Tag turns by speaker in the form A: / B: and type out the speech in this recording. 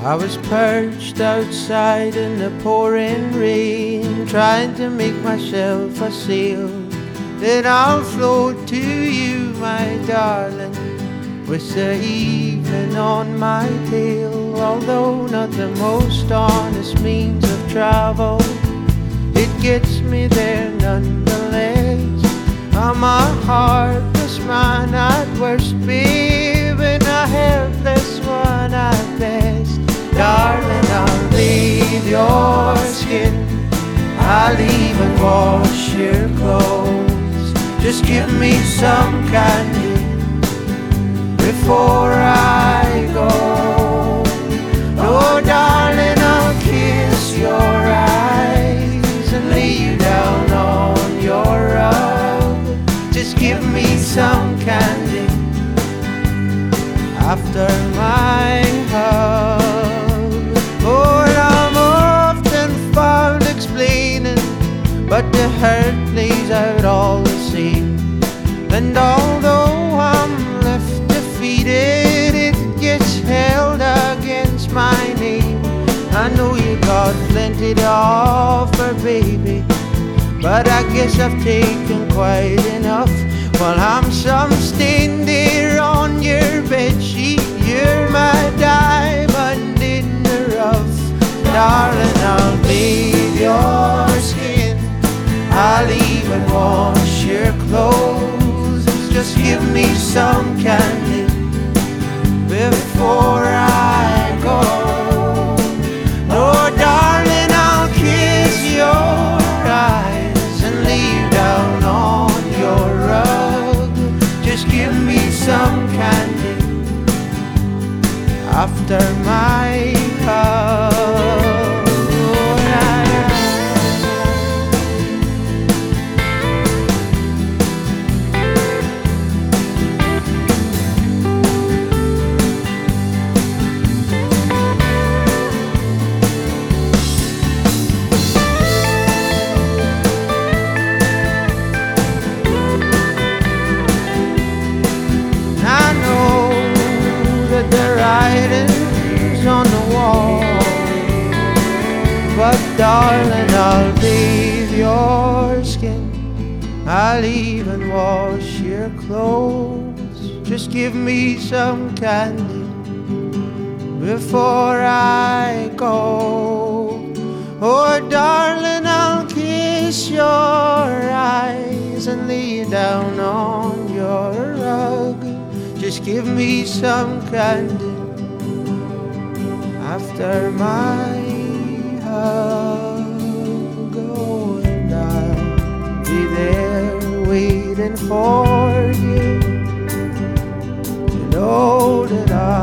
A: I was perched outside in the pouring rain, trying to make myself a sail. Then I'll float to you, my darling, with the evening on my tail. Although not the most honest means of travel, it gets me there nonetheless. I'm a heartless man at worst, babe, and a helpless one at best. Darling, I'll bathe your skin, I'll even wash your clothes. Just give me some candy before I go. Oh, darling, I'll kiss your eyes and lay you down on your rug. Just give me some candy after my hug. Oh, I'm often found explaining, but the hurt plays out all the same. And although I'm left defeated, it gets held against my name. I know you got plenty to offer, baby, but I guess I've taken quite enough. While I'm some stain there on your bedsheet, you're my diamond in the rough. Darling, I'll bathe your skin, I'll even wash your clothes. Just give me some candy before I go. Oh, darling, I'll kiss your eyes and lay you down on your rug. Just give me some candy after my hug. Writings on the wall, but darling, I'll bathe your skin, I'll even wash your clothes. Just give me some candy before I go. Oh, darling, I'll kiss your eyes and lay you down on your rug. Just give me some candy after my hug. Oh, and I'll be there waiting for you. You know that